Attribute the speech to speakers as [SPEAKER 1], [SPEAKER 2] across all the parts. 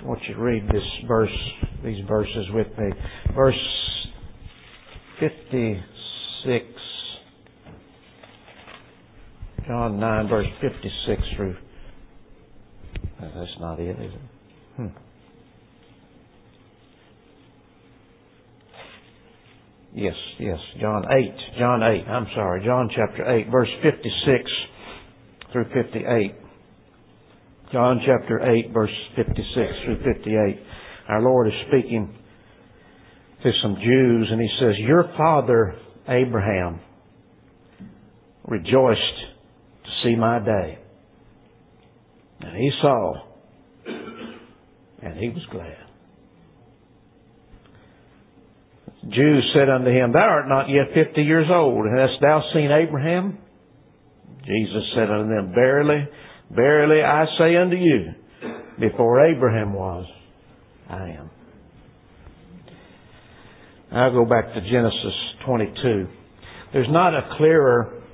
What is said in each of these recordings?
[SPEAKER 1] I want you to read these verses with me. Verse 56. John 9, verse 56 through... That's not it, is it? Yes. John 8. I'm sorry. John chapter 8, verse 56 through 58. John chapter 8, verse 56 through 58. Our Lord is speaking to some Jews, and He says, "Your father Abraham rejoiced to see my day. And he saw, and he was glad." The Jews said unto him, "Thou art not yet 50 years old, and hast thou seen Abraham?" Jesus said unto them, "Verily, verily, I say unto you, before Abraham was, I am." I'll go back to Genesis 22. There's not a clearer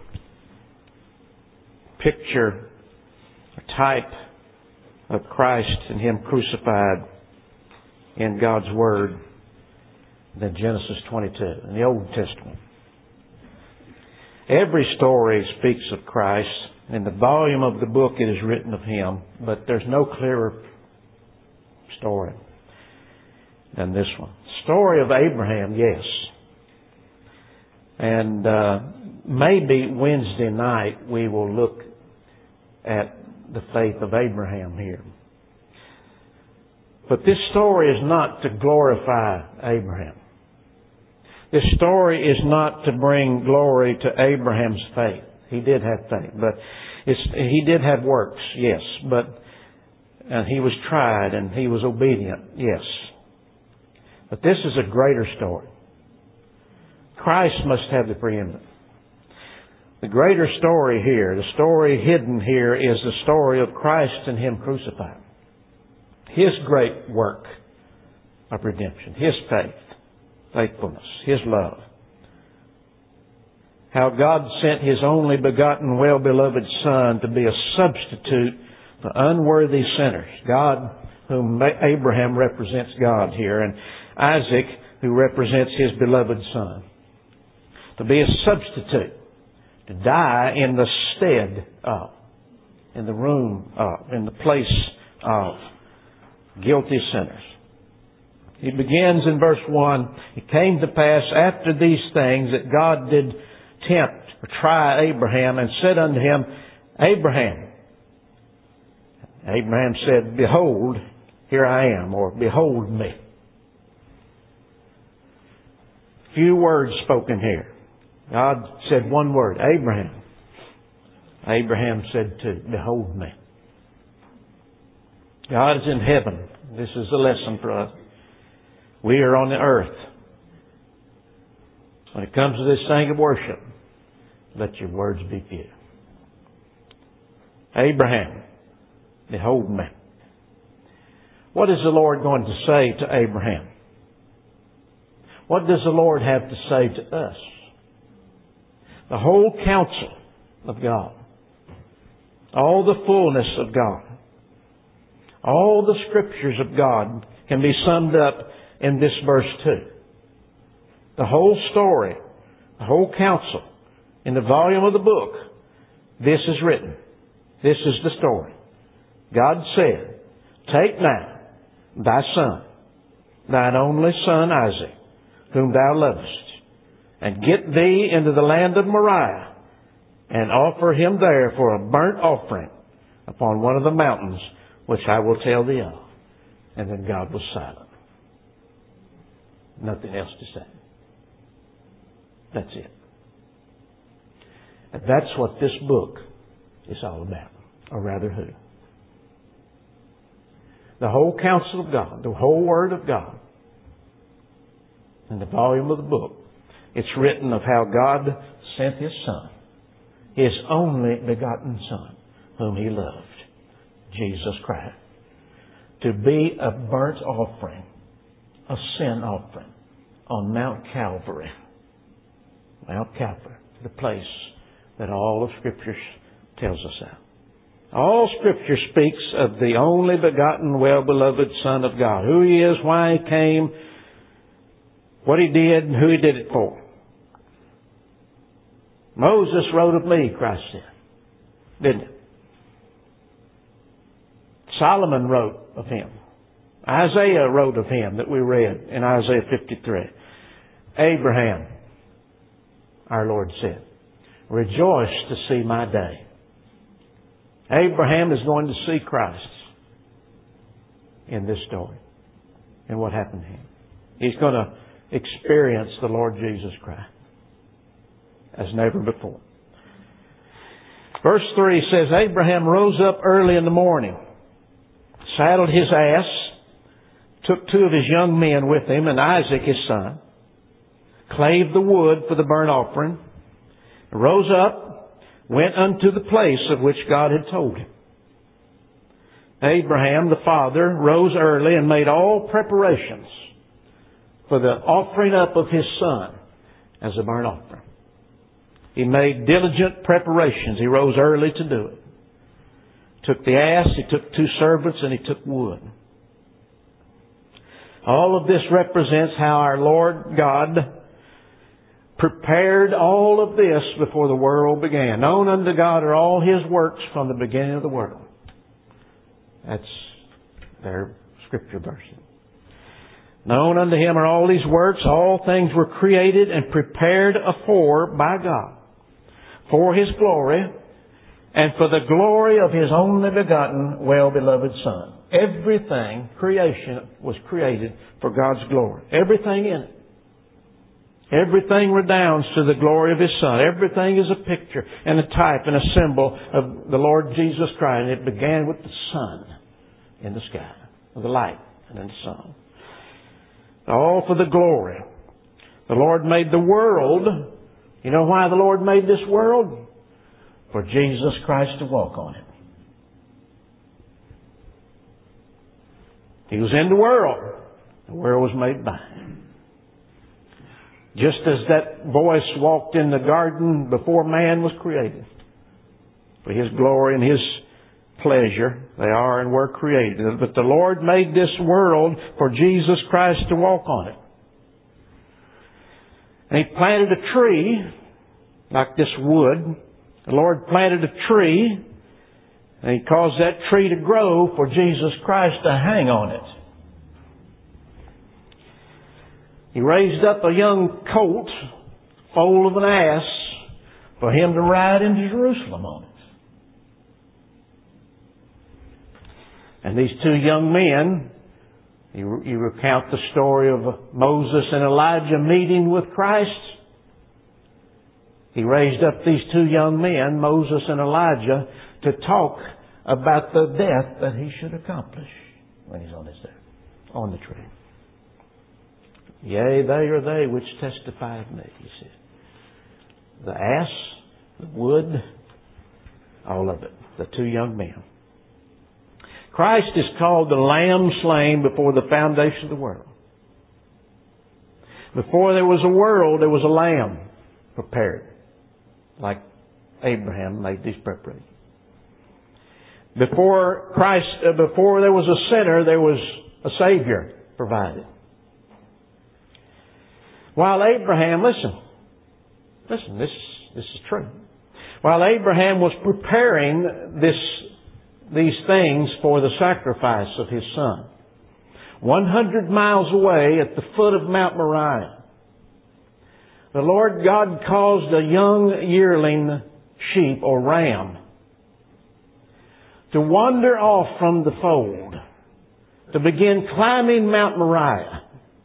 [SPEAKER 1] picture or type of Christ and Him crucified in God's Word than Genesis 22 in the Old Testament. Every story speaks of Christ. In the volume of the book it is written of Him, but there's no clearer story than this one. Story of Abraham, yes. And maybe Wednesday night we will look at the faith of Abraham here. But this story is not to glorify Abraham. This story is not to bring glory to Abraham's faith. He did have faith, but he did have works, yes. And he was tried and he was obedient, yes. But this is a greater story. Christ must have the preeminence. The greater story here, the story hidden here, is the story of Christ and Him crucified. His great work of redemption, His faith, faithfulness, His love. How God sent His only begotten, well-beloved Son to be a substitute for unworthy sinners. God, whom Abraham represents God here, and Isaac, who represents his beloved Son. To be a substitute. To die in the stead of, in the room of, in the place of guilty sinners. He begins in verse 1, "It came to pass after these things that God did tempt or try Abraham and said unto him, Abraham. Abraham said, Behold, here I am," or "Behold me." Few words spoken here. God said one word, Abraham. Abraham said two, "Behold me." God is in heaven. This is a lesson for us. We are on the earth. When it comes to this thing of worship, let your words be few. Abraham, behold me. What is the Lord going to say to Abraham? What does the Lord have to say to us? The whole counsel of God. All the fullness of God. All the Scriptures of God can be summed up in this verse 2. The whole story, the whole counsel, in the volume of the book, this is written. This is the story. God said, "Take now thy son, thine only son Isaac, whom thou lovest, and get thee into the land of Moriah, and offer him there for a burnt offering upon one of the mountains which I will tell thee of." And then God was silent. Nothing else to say. That's it. And that's what this book is all about. Or rather who? The whole counsel of God, the whole Word of God, in the volume of the book, it's written of how God sent His Son, His only begotten Son, whom He loved, Jesus Christ, to be a burnt offering, a sin offering, on Mount Calvary. Mount Calvary, the place that all of Scripture tells us of. All Scripture speaks of the only begotten, well-beloved Son of God. Who He is, why He came, what He did, and who He did it for. Moses wrote of me, Christ said. Didn't it? Solomon wrote of Him. Isaiah wrote of Him that we read in Isaiah 53. Abraham, our Lord said, rejoice to see my day. Abraham is going to see Christ in this story and what happened to him. He's going to experience the Lord Jesus Christ as never before. Verse 3 says, Abraham rose up early in the morning, saddled his ass, took 2 of his young men with him and Isaac his son, clave the wood for the burnt offering, rose up, went unto the place of which God had told him. Abraham, the father, rose early and made all preparations for the offering up of his son as a burnt offering. He made diligent preparations. He rose early to do it. Took the ass, he took 2 servants, and he took wood. All of this represents how our Lord God prepared all of this before the world began. Known unto God are all His works from the beginning of the world. That's their Scripture verse. Known unto Him are all His works. All things were created and prepared afore by God for His glory and for the glory of His only begotten, well-beloved Son. Everything, creation, was created for God's glory. Everything in it. Everything redounds to the glory of His Son. Everything is a picture and a type and a symbol of the Lord Jesus Christ. And it began with the sun in the sky, with the light and in the sun. All for the glory. The Lord made the world. You know why the Lord made this world? For Jesus Christ to walk on it. He was in the world. The world was made by Him. Just as that voice walked in the garden before man was created. For His glory and His pleasure, they are and were created. But the Lord made this world for Jesus Christ to walk on it. And He planted a tree, like this wood. The Lord planted a tree, and He caused that tree to grow for Jesus Christ to hang on it. He raised up a young colt, foal of an ass, for Him to ride into Jerusalem on it. And these 2 young men, you recount the story of Moses and Elijah meeting with Christ. He raised up these 2 young men, Moses and Elijah, to talk about the death that He should accomplish when He's on His death, on the tree. Yea, they are they which testify of me, He said. The ass, the wood, all of it. The 2 young men. Christ is called the Lamb slain before the foundation of the world. Before there was a world, there was a lamb prepared. Like Abraham made these preparations. Before there was a sinner, there was a Savior provided. While Abraham, listen, this is true. While Abraham was preparing these things for the sacrifice of his son, 100 miles away at the foot of Mount Moriah, the Lord God caused a young yearling sheep or ram to wander off from the fold, to begin climbing Mount Moriah,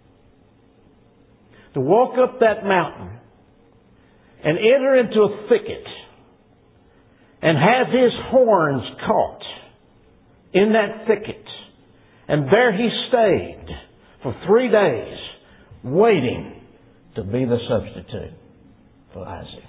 [SPEAKER 1] to walk up that mountain and enter into a thicket and have his horns caught in that thicket. And there he stayed for 3 days waiting to be the substitute for Isaac.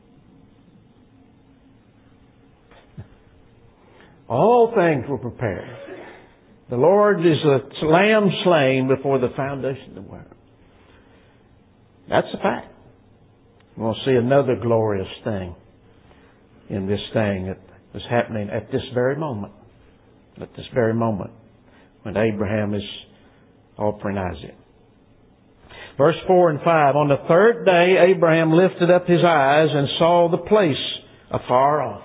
[SPEAKER 1] All things were prepared. The Lord is a lamb slain before the foundation of the world. That's a fact. We'll see another glorious thing in this thing that is happening at this very moment. At this very moment when Abraham is offering Isaac. Verse 4 and 5. On the third day Abraham lifted up his eyes and saw the place afar off.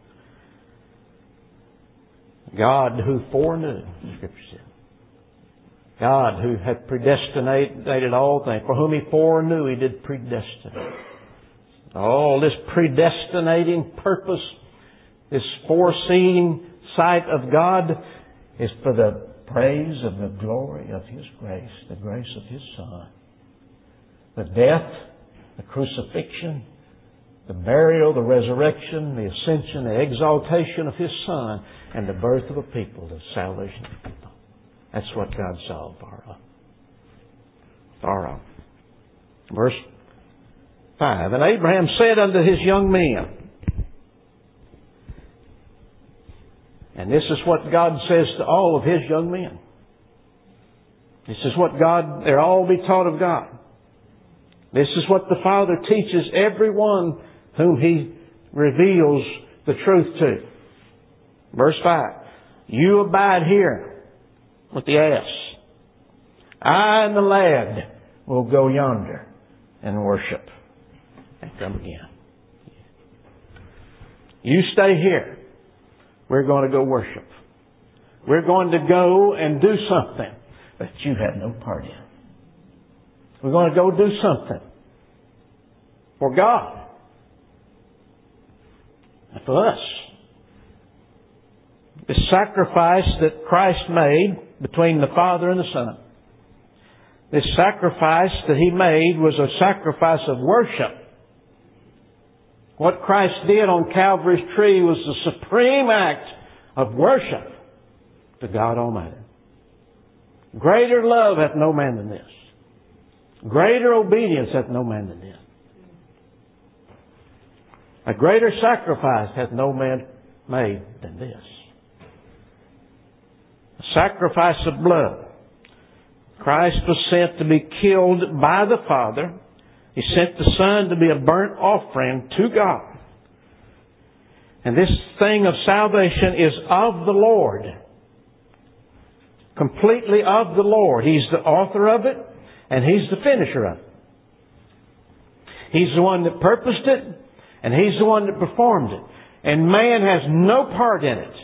[SPEAKER 1] God who foreknew, the Scripture said. God who had predestinated all things. For whom He foreknew, He did predestinate. All this predestinating purpose, this foreseeing sight of God is for the praise of the glory of His grace, the grace of His Son. The death, the crucifixion, the burial, the resurrection, the ascension, the exaltation of His Son, and the birth of a people, the salvation of people. That's what God saw far off. Far off. Verse 5. And Abraham said unto his young men, and this is what God says to all of His young men. This is what God, they'll all be taught of God. This is what the Father teaches everyone whom He reveals the truth to. Verse 5. You abide here with the ass. I and the lad will go yonder and worship and come again. You stay here. We're going to go worship. We're going to go and do something that you had no part in. We're going to go do something for God and for us. The sacrifice that Christ made between the Father and the Son. This sacrifice that He made was a sacrifice of worship. What Christ did on Calvary's tree was the supreme act of worship to God Almighty. Greater love hath no man than this. Greater obedience hath no man than this. A greater sacrifice hath no man made than this. A sacrifice of blood. Christ was sent to be killed by the Father. He sent the Son to be a burnt offering to God. And this thing of salvation is of the Lord. Completely of the Lord. He's the author of it, and He's the finisher of it. He's the one that purposed it, and He's the one that performed it. And man has no part in it.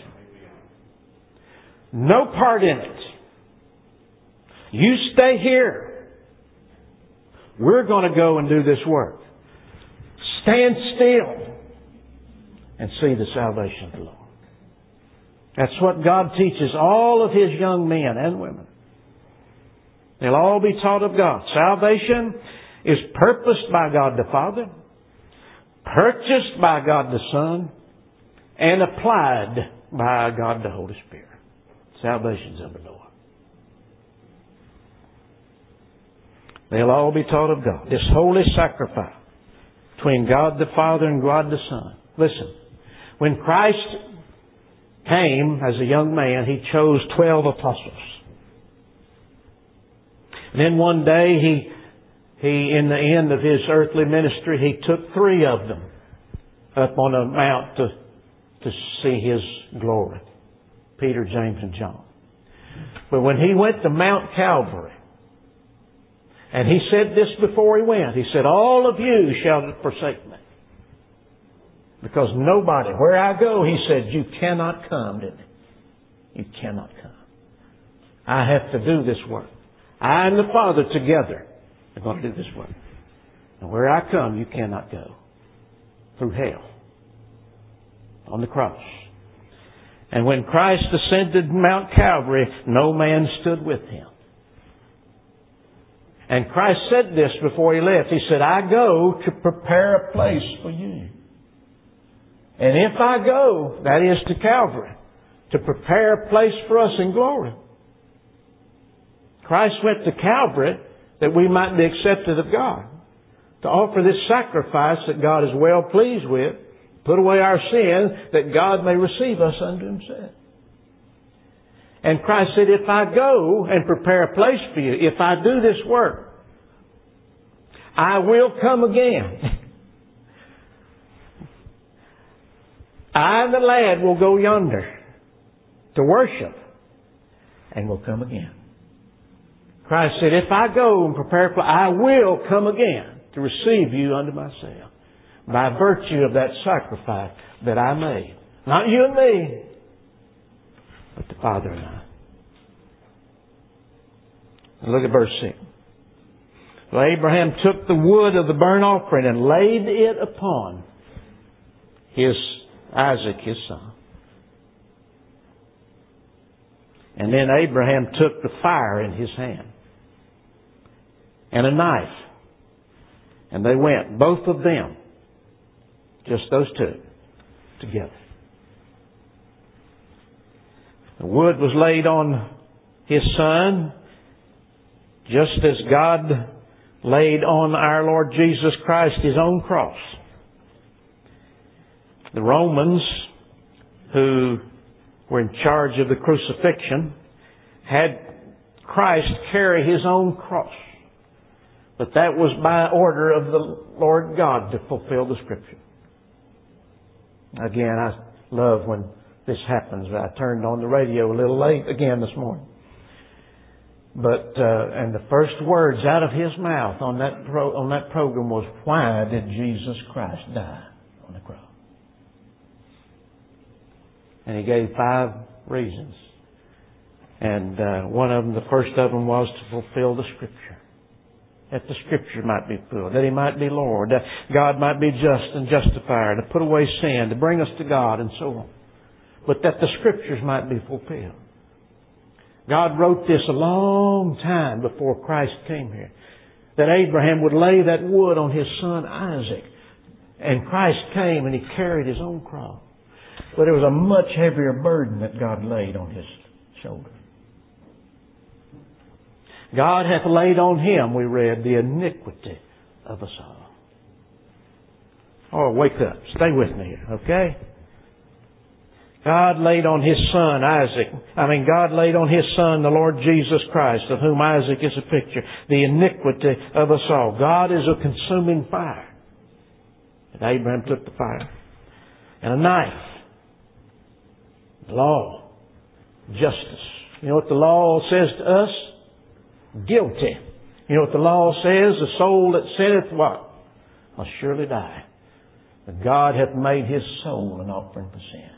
[SPEAKER 1] No part in it. You stay here. We're going to go and do this work. Stand still and see the salvation of the Lord. That's what God teaches all of His young men and women. They'll all be taught of God. Salvation is purposed by God the Father, purchased by God the Son, and applied by God the Holy Spirit. Salvation's of the Lord. They'll all be taught of God. This holy sacrifice between God the Father and God the Son. Listen, when Christ came as a young man, He chose 12 apostles. And then one day, He in the end of His earthly ministry, He took 3 of them up on a mount to see His glory. Peter, James, and John. But when He went to Mount Calvary, and He said this before He went, He said, all of you shall forsake me. Because nobody, where I go, He said, you cannot come, didn't He? You cannot come. I have to do this work. I and the Father together are going to do this work. And where I come, you cannot go. Through hell. On the cross. And when Christ ascended Mount Calvary, no man stood with Him. And Christ said this before He left. He said, I go to prepare a place for you. And if I go, that is to Calvary, to prepare a place for us in glory. Christ went to Calvary that we might be accepted of God. To offer this sacrifice that God is well pleased with, put away our sin, that God may receive us unto Himself. And Christ said, if I go and prepare a place for you, if I do this work, I will come again. I and the lad will go yonder to worship, and will come again. Christ said, if I go and prepare, I will come again to receive you unto myself, by virtue of that sacrifice that I made. Not you and me, but the Father and I. And look at verse 6. So Abraham took the wood of the burnt offering and laid it upon Isaac, his son. And then Abraham took the fire in his hand and a knife. And they went, both of them, just those two, together. The wood was laid on his son, just as God laid on our Lord Jesus Christ His own cross. The Romans, who were in charge of the crucifixion, had Christ carry His own cross. But that was by order of the Lord God to fulfill the Scripture. Again, I love when this happens. I turned on the radio a little late again this morning. But and the first words out of his mouth on that program was, "Why did Jesus Christ die on the cross?" And he gave 5 reasons. And one of them, the first of them, was to fulfill the Scripture. That the Scripture might be fulfilled. That He might be Lord. That God might be just and justifier. To put away sin. To bring us to God and so on. But that the Scriptures might be fulfilled. God wrote this a long time before Christ came here. That Abraham would lay that wood on his son Isaac. And Christ came and He carried His own cross. But it was a much heavier burden that God laid on His shoulder. God hath laid on Him, we read, the iniquity of us all. Oh, wake up. Stay with me here, okay? God laid on His son God laid on His son, the Lord Jesus Christ, of whom Isaac is a picture, the iniquity of us all. God is a consuming fire. And Abraham took the fire and a knife. Law. Justice. You know what the law says to us? Guilty. You know what the law says? The soul that sinneth what? Must surely die. But God hath made His soul an offering for sin,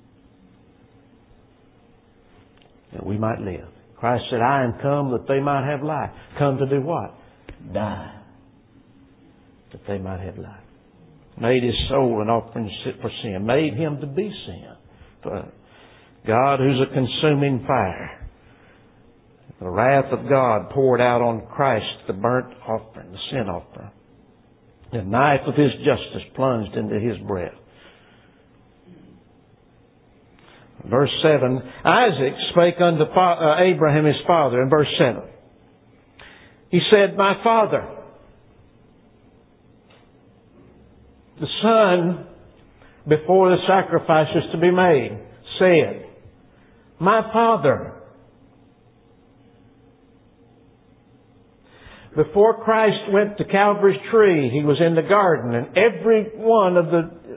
[SPEAKER 1] that we might live. Christ said, I am come that they might have life. Come to do what? Die. That they might have life. Made His soul an offering for sin. Made Him to be sin. For God, who's a consuming fire. The wrath of God poured out on Christ, the burnt offering, the sin offering. The knife of His justice plunged into His breast. Verse 7, Isaac spake unto Abraham his father, in verse 7. He said, My father. The son, before the sacrifice is to be made, said, My father. Before Christ went to Calvary's tree, He was in the garden, and every one of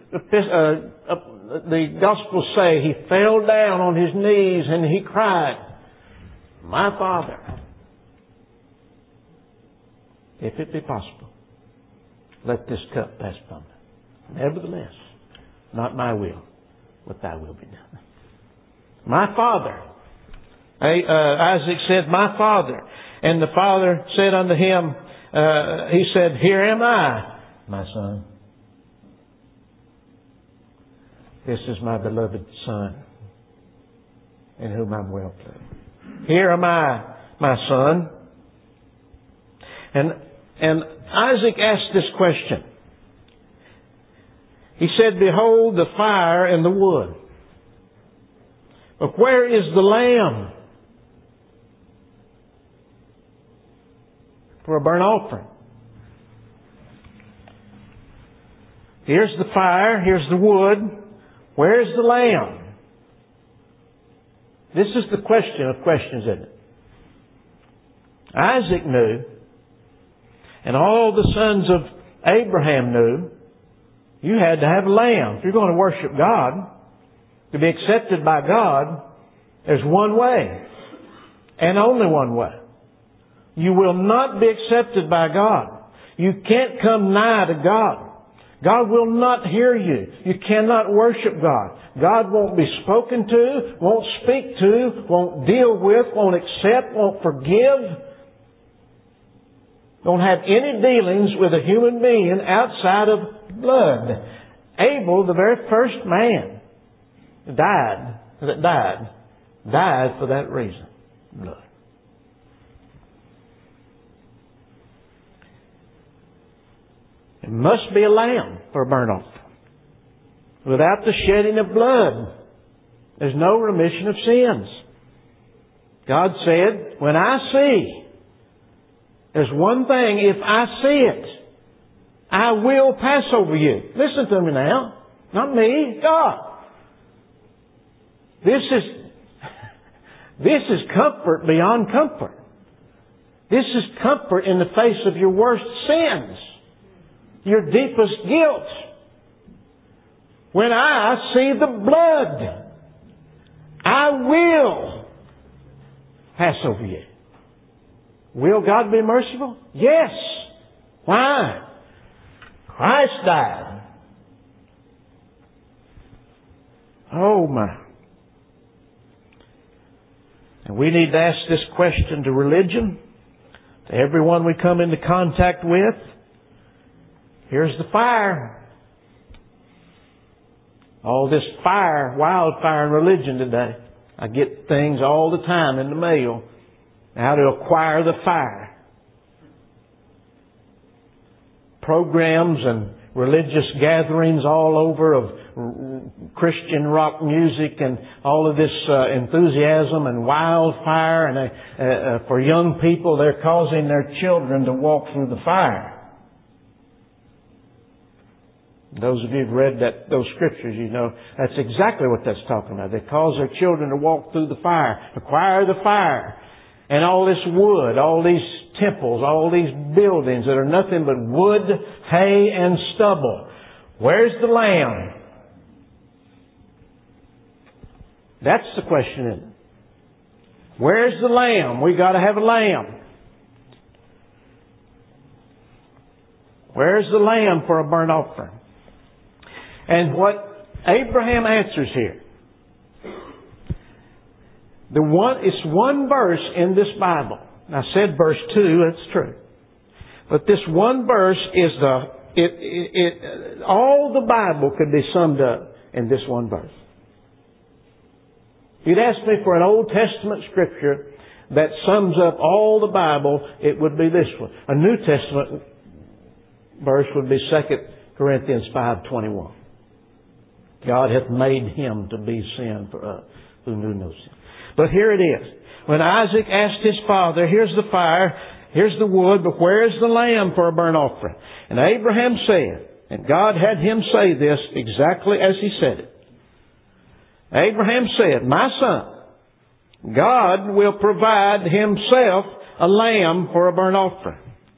[SPEAKER 1] the Gospels say He fell down on His knees and He cried, My Father, if it be possible, let this cup pass from me. Nevertheless, not my will, but Thy will be done. My Father. Isaac said, My Father. And the father said unto him, he said, Here am I, my son. This is my beloved Son, in whom I'm well pleased. Here am I, my son. And Isaac asked this question. He said, Behold the fire and the wood. But where is the lamb for a burnt offering? Here's the fire. Here's the wood. Where's the lamb? This is the question of questions, isn't it? Isaac knew, and all the sons of Abraham knew, you had to have a lamb. If you're going to worship God, To be accepted by God, there's one way, and only one way. You will not be accepted by God. You can't come nigh to God. God will not hear you. You cannot worship God. God won't be spoken to, won't speak to, won't deal with, won't accept, won't forgive. Don't have any dealings with a human being outside of blood. Abel, the very first man, died for that reason. Blood. It must be a lamb for a burnt offering. Without the shedding of blood, there's no remission of sins. God said, when I see, there's one thing, if I see it, I will pass over you. Listen to me now. Not me, God. This is comfort beyond comfort. This is comfort in the face of your worst sins. Your deepest guilt. When I see the blood, I will pass over you. Will God be merciful? Yes. Why? Christ died. Oh my. And we need to ask this question to religion, to everyone we come into contact with. Here's the fire. All this fire, wildfire in religion today. I get things all the time in the mail. How to acquire the fire. Programs and religious gatherings all over of Christian rock music and all of this enthusiasm and wildfire. And for young people, they're causing their children to walk through the fire. Those of you who've read those scriptures, you know that's exactly what that's talking about. They cause their children to walk through the fire, acquire the fire. And all this wood, all these temples, all these buildings that are nothing but wood, hay, and stubble. Where's the lamb? That's the question, isn't it? Where's the lamb? We got to have a lamb. Where's the lamb for a burnt offering? And what Abraham answers here, it's one verse in this Bible. I said verse 2, that's true. But this one verse is all the Bible could be summed up in this one verse. If you'd ask me for an Old Testament scripture that sums up all the Bible, it would be this one. A New Testament verse would be 2 Corinthians 5:21. God hath made Him to be sin for us who knew no sin. But here it is. When Isaac asked his father, here's the fire, here's the wood, but where is the lamb for a burnt offering? And Abraham said, and God had him say this exactly as he said it. Abraham said, my son, God will provide Himself a lamb for a burnt offering.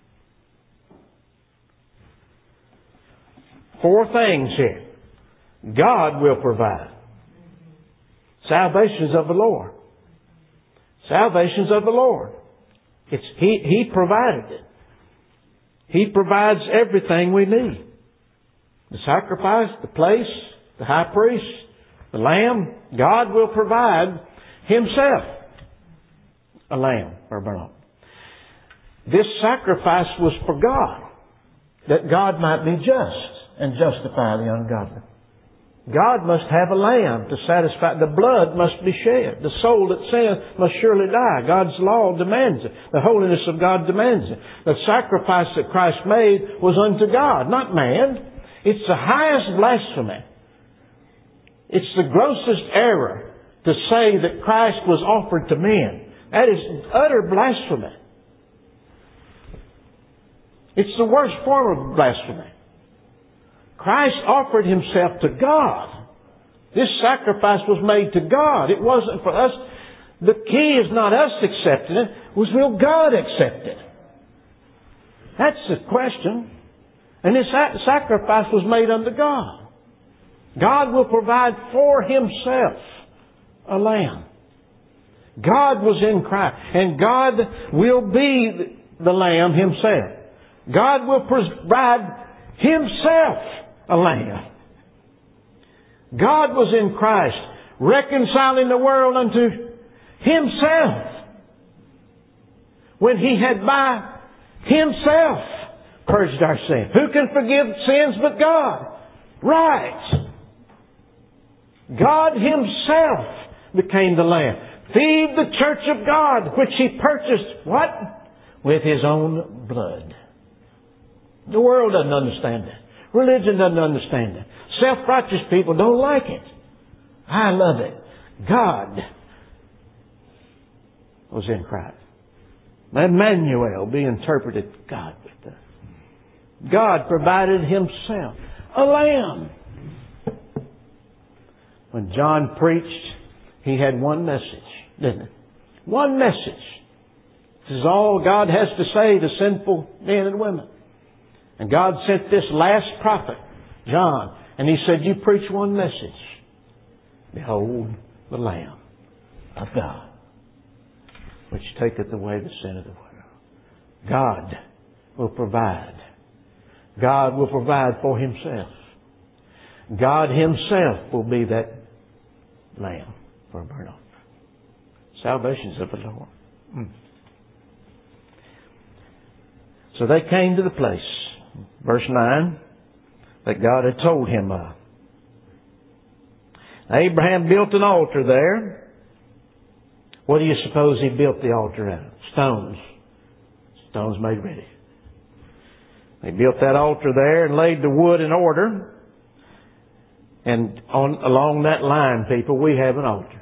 [SPEAKER 1] 4 things here. God will provide. Salvation's of the Lord. Salvation's of the Lord. He provided it. He provides everything we need. The sacrifice, the place, the high priest, the lamb. God will provide Himself a lamb or a burnt offering. This sacrifice was for God, that God might be just and justify the ungodly. God must have a lamb to satisfy. The blood must be shed. The soul that sins must surely die. God's law demands it. The holiness of God demands it. The sacrifice that Christ made was unto God, not man. It's the highest blasphemy. It's the grossest error to say that Christ was offered to men. That is utter blasphemy. It's the worst form of blasphemy. Christ offered Himself to God. This sacrifice was made to God. It wasn't for us. The key is not us accepting it. Was will God accept it? That's the question. And this sacrifice was made unto God. God will provide for Himself a lamb. God was in Christ, and God will be the lamb Himself. God will provide Himself a lamb. God was in Christ, reconciling the world unto Himself, when He had by Himself purged our sins. Who can forgive sins but God? Right. God Himself became the lamb. Feed the church of God, which He purchased, what? With His own blood. The world doesn't understand that. Religion doesn't understand that. Self-righteous people don't like it. I love it. God was in Christ. Emmanuel be interpreted God with us. God provided Himself a lamb. When John preached, he had one message, didn't he? One message. This is all God has to say to sinful men and women. And God sent this last prophet, John, and He said, you preach one message. Behold the Lamb of God, which taketh away the sin of the world. God will provide. God will provide for Himself. God Himself will be that lamb for a burnt offering. Salvation's of the Lord. So they came to the place, verse 9, that God had told him of. Abraham built an altar there. What do you suppose he built the altar out of? Stones. Stones made ready. They built that altar there and laid the wood in order. And along that line, people, we have an altar.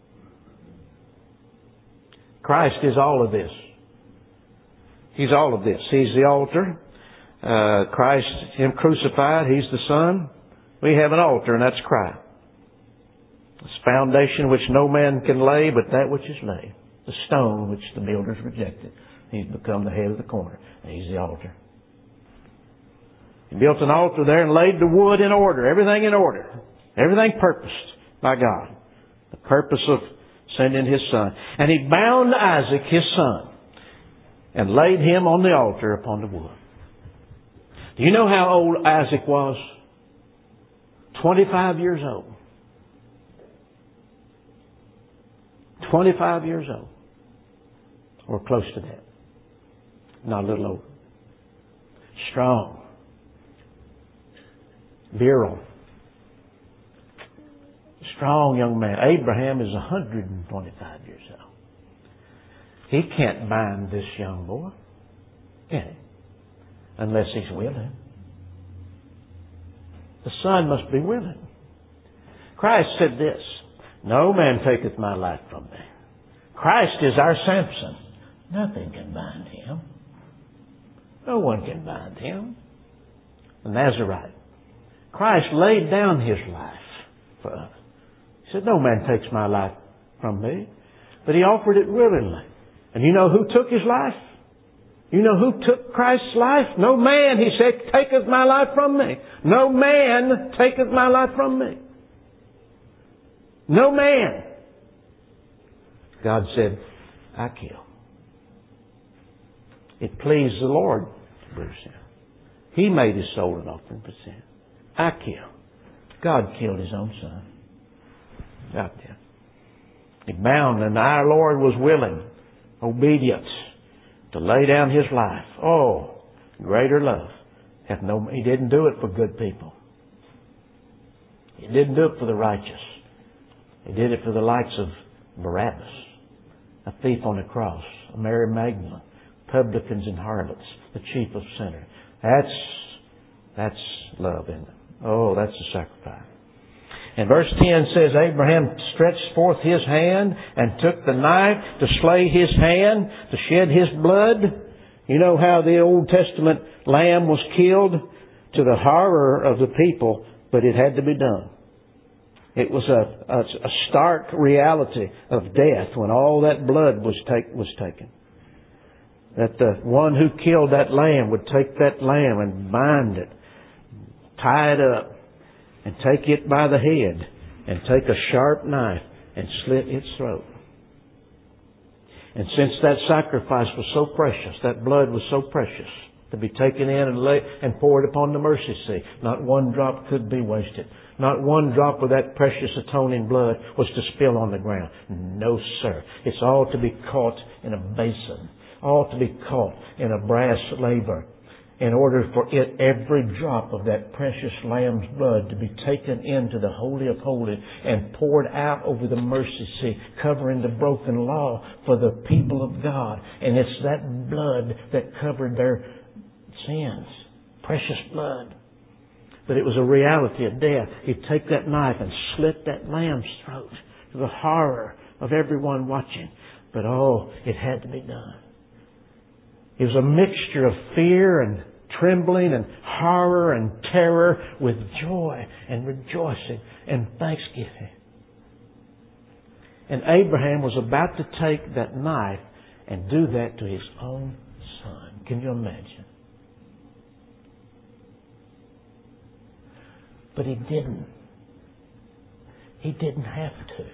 [SPEAKER 1] Christ is all of this. He's all of this. He's the altar. Christ, Him crucified, He's the Son. We have an altar, and that's Christ. This foundation which no man can lay, but that which is laid. The stone which the builders rejected. He's become the head of the corner. And He's the altar. He built an altar there and laid the wood in order. Everything in order. Everything purposed by God. The purpose of sending His Son. And He bound Isaac, His son, and laid him on the altar upon the wood. Do you know how old Isaac was? 25 years old. 25 years old. Or close to that. Not a little older. Strong. Virile. Strong young man. Abraham is 125 years old. He can't bind this young boy, can he? Unless he's willing. The son must be willing. Christ said this, no man taketh my life from me. Christ is our Samson. Nothing can bind Him. No one can bind Him. The Nazarite. Christ laid down His life for us. He said, no man takes my life from me. But He offered it willingly. And you know who took His life? You know who took Christ's life? No man, He said, taketh my life from me. No man taketh my life from me. No man. God said, I kill. It pleased the Lord to bruise Him. He made His soul an offering for sin. I kill. God killed His own Son. God did. He bound, and our Lord was willing, obedient, to lay down His life. Oh, greater love. He didn't do it for good people. He didn't do it for the righteous. He did it for the likes of Barabbas, a thief on the cross, a Mary Magdalene, publicans and harlots, the chief of sinners. That's love, isn't it? Oh, that's a sacrifice. And verse 10 says, Abraham stretched forth his hand and took the knife to slay his hand, to shed his blood. You know how the Old Testament lamb was killed? To the horror of the people, but it had to be done. It was a stark reality of death when all that blood was taken. That the one who killed that lamb would take that lamb and bind it, tie it up, and take it by the head and take a sharp knife and slit its throat. And since that sacrifice was so precious, that blood was so precious, to be taken in and poured upon the mercy seat, not one drop could be wasted. Not one drop of that precious atoning blood was to spill on the ground. No, sir. It's all to be caught in a basin, all to be caught in a brass laver, in order for it, every drop of that precious Lamb's blood, to be taken into the Holy of Holies and poured out over the mercy seat, covering the broken law for the people of God. And it's that blood that covered their sins. Precious blood. But it was a reality of death. He'd take that knife and slit that lamb's throat, to the horror of everyone watching. But it had to be done. It was a mixture of fear and trembling and horror and terror with joy and rejoicing and thanksgiving. And Abraham was about to take that knife and do that to his own son. Can you imagine? But he didn't. He didn't have to.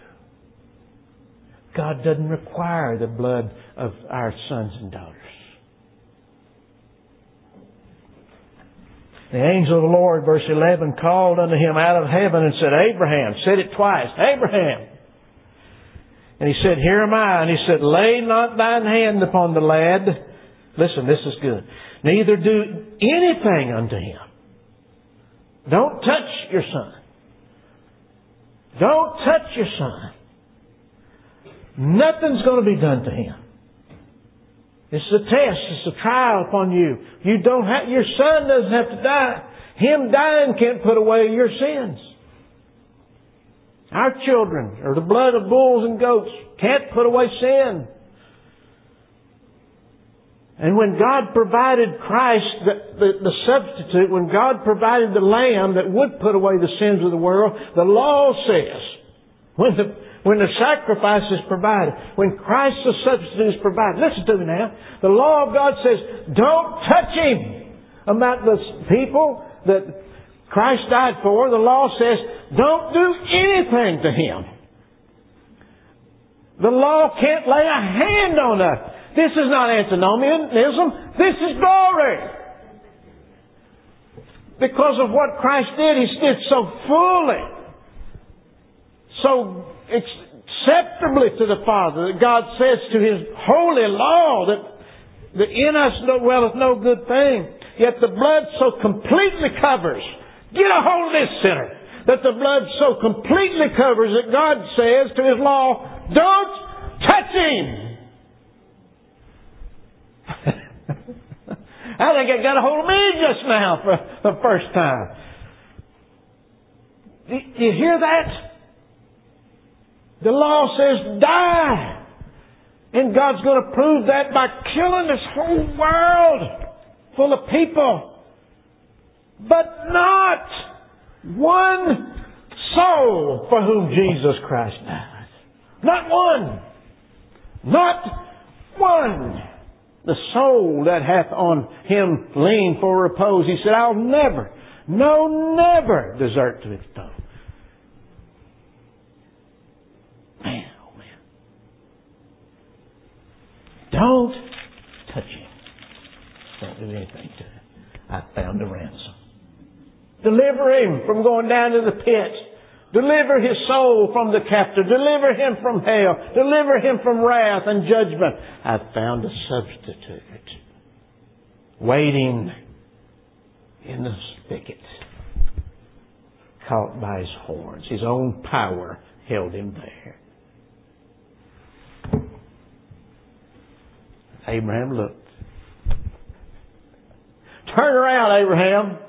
[SPEAKER 1] God doesn't require the blood of our sons and daughters. The angel of the Lord, verse 11, called unto him out of heaven and said, Abraham, said it twice, Abraham. And he said, Here am I. And he said, Lay not thine hand upon the lad. Listen, this is good. Neither do anything unto him. Don't touch your son. Don't touch your son. Nothing's going to be done to him. It's a test. It's a trial upon you. Your son doesn't have to die. Him dying can't put away your sins. Our children, or the blood of bulls and goats, can't put away sin. And when God provided Christ, the substitute, when God provided the Lamb that would put away the sins of the world, the law says, when the sacrifice is provided, when Christ the substitute is provided, listen to me now, the law of God says, don't touch him. About the people that Christ died for, the law says, don't do anything to him. The law can't lay a hand on us. This is not antinomianism. This is glory. Because of what Christ did, He did so fully, so acceptably to the Father, that God says to His holy law that in us dwelleth no good thing. Yet the blood so completely covers. Get a hold of this, sinner. That the blood so completely covers that God says to His law, don't touch him. I think it got a hold of me just now for the first time. Do you hear that? The law says die. And God's going to prove that by killing this whole world full of people. But not one soul for whom Jesus Christ died. Not one. Not one. The soul that hath on him leaned for repose. He said, I'll never, no, never desert to its foe. Man, oh man. Don't touch him. Don't do anything to him. I found a ransom. Deliver him from going down to the pit. Deliver his soul from the captive. Deliver him from hell. Deliver him from wrath and judgment. I've found a substitute waiting in the thicket, caught by his horns. His own power held him there. Abraham looked. Turn around, Abraham.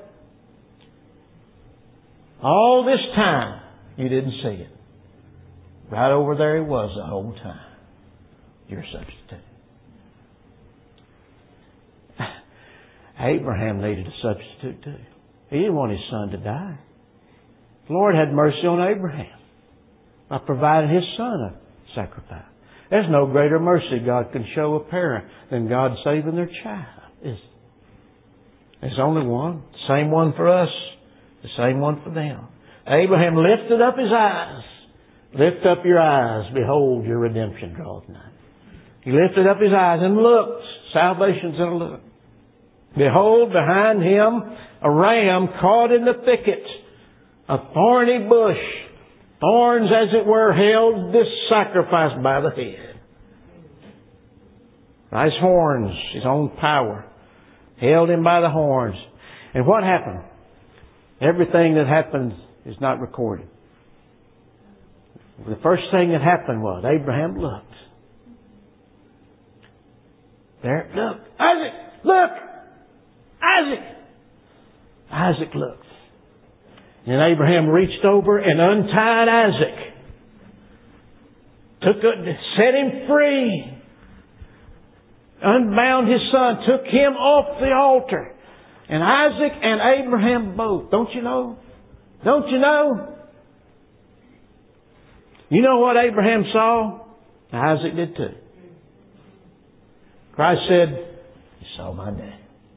[SPEAKER 1] All this time, you didn't see it. Right over there he was the whole time. Your substitute. Abraham needed a substitute too. He didn't want his son to die. The Lord had mercy on Abraham by providing his son a sacrifice. There's no greater mercy God can show a parent than God saving their child. There's only one. The same one for us. The same one for them. Abraham lifted up his eyes. Lift up your eyes. Behold, your redemption draweth nigh. He lifted up his eyes and looked. Salvation's in a look. Behold, behind him a ram caught in the thicket, a thorny bush. Thorns, as it were, held this sacrifice by the head. By his horns, his own power, held him by the horns. And what happened? Everything that happened is not recorded. The first thing that happened was Abraham looked. There, look, Isaac, look, Isaac. Isaac looked. And Abraham reached over and untied Isaac. Set him free. Unbound his son. Took him off the altar. And Isaac and Abraham both. Don't you know? Don't you know? You know what Abraham saw? Isaac did too. Christ said, "You saw my dad.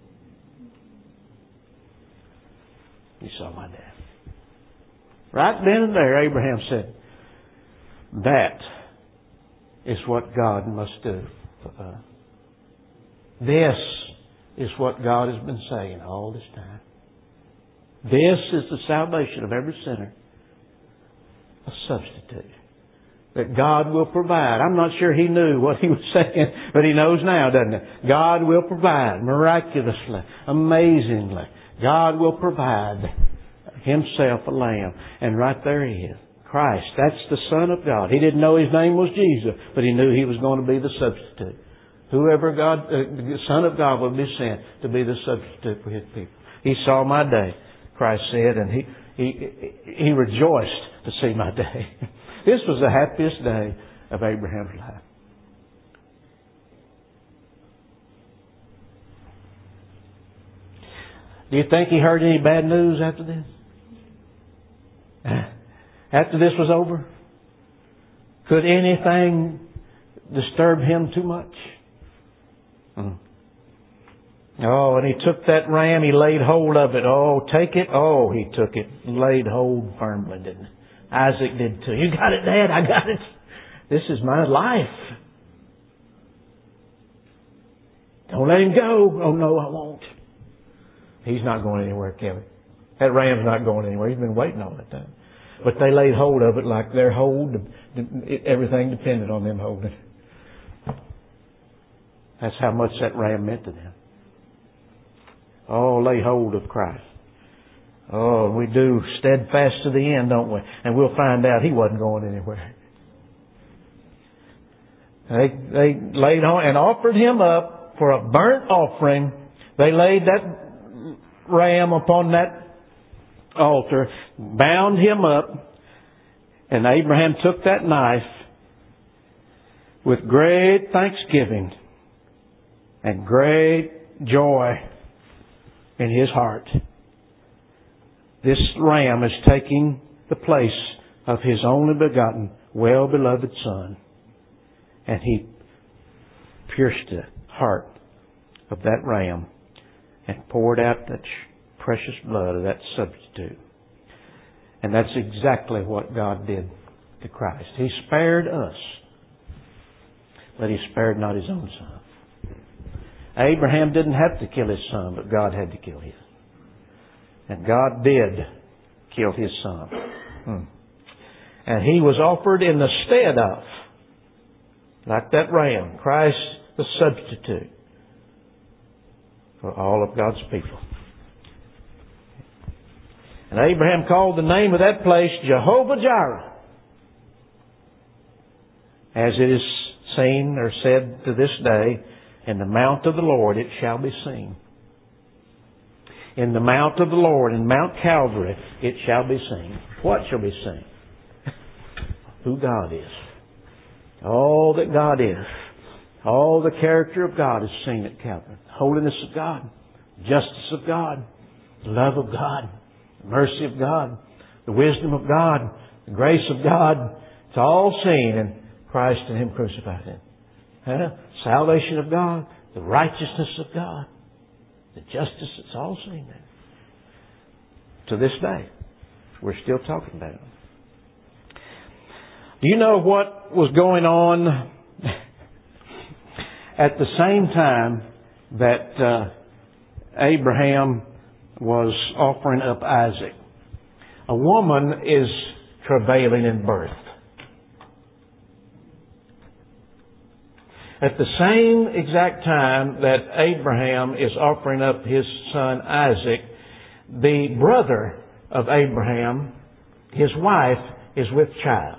[SPEAKER 1] You saw my dad." Right then and there, Abraham said, "That is what God must do for us. This is what God has been saying all this time. This is the salvation of every sinner. A substitute that God will provide." I'm not sure he knew what he was saying, but he knows now, doesn't he? God will provide miraculously, amazingly. God will provide Himself a lamb. And right there He is. Christ. That's the Son of God. He didn't know His name was Jesus, but He knew He was going to be the substitute. Whoever the Son of God will be sent to be the substitute for His people. He saw my day, Christ said, and He rejoiced to see my day. This was the happiest day of Abraham's life. Do you think he heard any bad news after this? After this was over? Could anything disturb him too much? Oh, and he took that ram, he laid hold of it. Oh, take it. Oh, he took it and laid hold firmly, didn't he? Isaac did too. "You got it, Dad. I got it. This is my life. Don't let him go." "Oh, no, I won't." He's not going anywhere, Kevin. That ram's not going anywhere. He's been waiting all that time. But they laid hold of it like their hold, everything depended on them holding it. That's how much that ram meant to them. Oh, lay hold of Christ. Oh, we do steadfast to the end, don't we? And we'll find out He wasn't going anywhere. They laid on and offered Him up for a burnt offering. They laid that ram upon that altar, bound Him up, and Abraham took that knife with great thanksgiving and great joy in his heart. This ram is taking the place of his only begotten, well-beloved Son. And he pierced the heart of that ram and poured out that precious blood of that substitute. And that's exactly what God did to Christ. He spared us, but He spared not His own Son. Abraham didn't have to kill his son, but God had to kill his. And God did kill His Son. And He was offered in the stead of, like that ram, Christ the substitute for all of God's people. And Abraham called the name of that place Jehovah-Jireh. As it is seen or said to this day, in the mount of the Lord it shall be seen. In the mount of the Lord, in Mount Calvary, it shall be seen. What shall be seen? Who God is. All that God is. All the character of God is seen at Calvary. The holiness of God. Justice of God. The love of God. The mercy of God. The wisdom of God. The grace of God. It's all seen in Christ and Him crucified. Salvation of God. The righteousness of God. The justice, it's all seen there. To this day. We're still talking about them. Do you know what was going on at the same time that Abraham was offering up Isaac? A woman is travailing in birth. At the same exact time that Abraham is offering up his son Isaac, the brother of Abraham, his wife, is with child.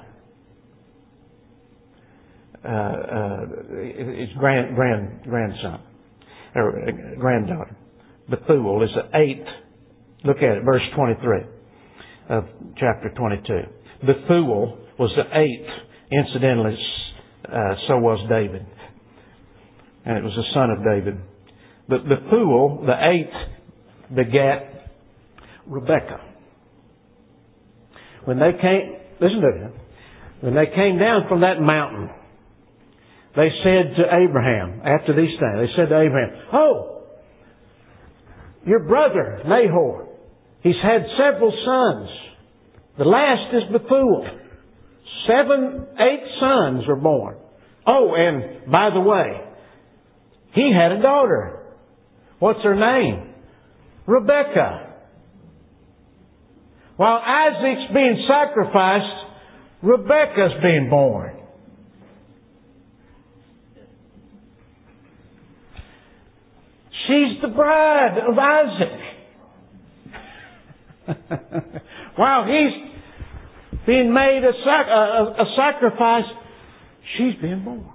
[SPEAKER 1] His grandson, or granddaughter. Bethuel is the 8th. Look at it, verse 23 of chapter 22. Bethuel was the 8th. Incidentally, so was David. And it was the son of David. But Bethuel, the 8th, begat Rebekah. When they came, listen to him. When they came down from that mountain, they said to Abraham, after these things, they said to Abraham, "Oh, your brother Nahor, he's had several sons. The last is Bethuel. 8 sons were born. Oh, and by the way, he had a daughter. What's her name? Rebekah. While Isaac's being sacrificed, Rebekah's being born." She's the bride of Isaac. While he's being made a sacrifice, she's being born.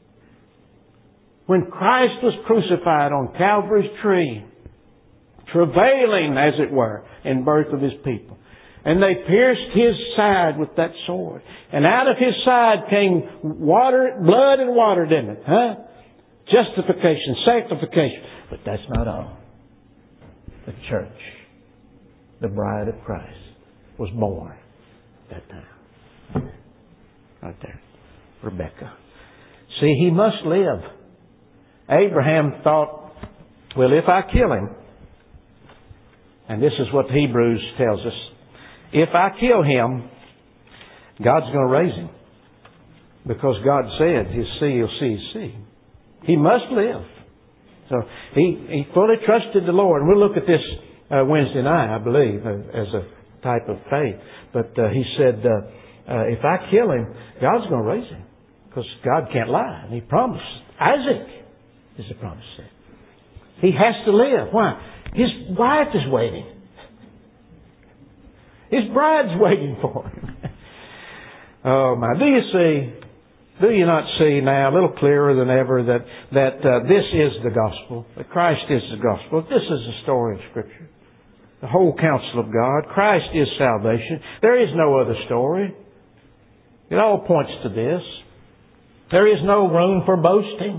[SPEAKER 1] When Christ was crucified on Calvary's tree, travailing, as it were, in birth of His people, and they pierced His side with that sword, and out of His side came water, blood and water, didn't it? Huh? Justification, sanctification. But that's not all. The church, the bride of Christ, was born that time. Right there. Rebekah. See, he must live. Abraham thought, well, if I kill him, and this is what Hebrews tells us, if I kill him, God's going to raise him. Because God said, his seed will see his seed. He must live. So he fully trusted the Lord. And we'll look at this Wednesday night, I believe, as a type of faith. But he said, if I kill him, God's going to raise him. Because God can't lie. And He promised. Isaac is the promise. He has to live. Why? His wife is waiting. His bride's waiting for him. Oh my. Do you not see now, a little clearer than ever, that this is the gospel, that Christ is the gospel. This is the story of Scripture. The whole counsel of God. Christ is salvation. There is no other story. It all points to this. There is no room for boasting.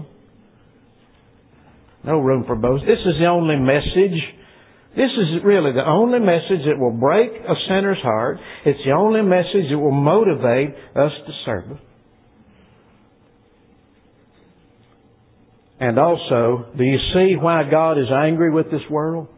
[SPEAKER 1] No room for boasting. This is the only message. This is really the only message that will break a sinner's heart. It's the only message that will motivate us to serve Him. And also, do you see why God is angry with this world?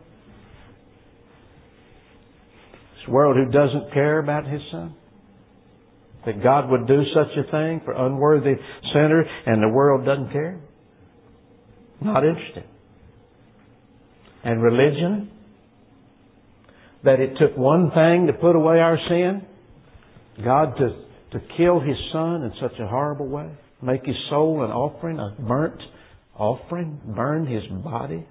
[SPEAKER 1] This world who doesn't care about His Son? That God would do such a thing for unworthy sinners and the world doesn't care? Not interested. And religion? That it took one thing to put away our sin? God to kill His Son in such a horrible way? Make His soul an offering, a burnt offering, burn His body.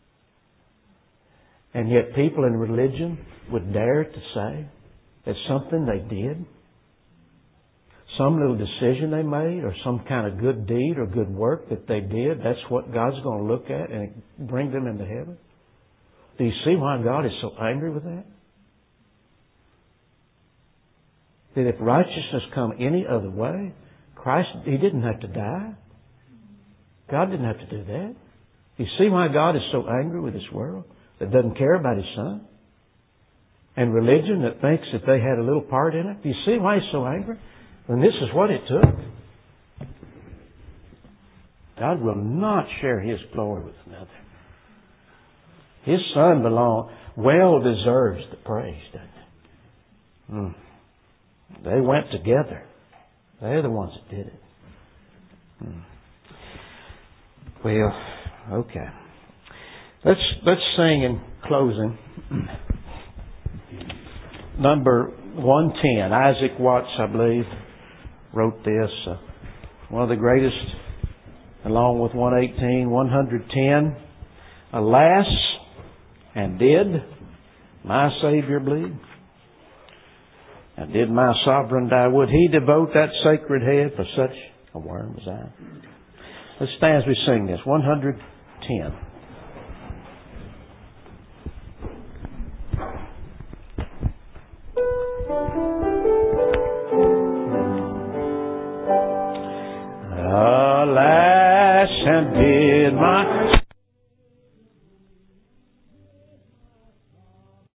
[SPEAKER 1] And yet people in religion would dare to say that something they did, some little decision they made, or some kind of good deed or good work that they did, that's what God's going to look at and bring them into heaven. Do you see why God is so angry with that? That if righteousness come any other way, Christ, He didn't have to die. God didn't have to do that. You see why God is so angry with this world that doesn't care about His Son? And religion that thinks that they had a little part in it? Do you see why He's so angry? And this is what it took. God will not share His glory with another. His Son well deserves the praise, doesn't He? They went together. They're the ones that did it. Well, okay. Let's sing in closing. Number 110. Isaac Watts, I believe, wrote this. One of the greatest, along with 118, 110. Alas, and did my Savior bleed? And did my sovereign die? Would He devote that sacred head for such a worm as I? Let's stand as we sing this. 110.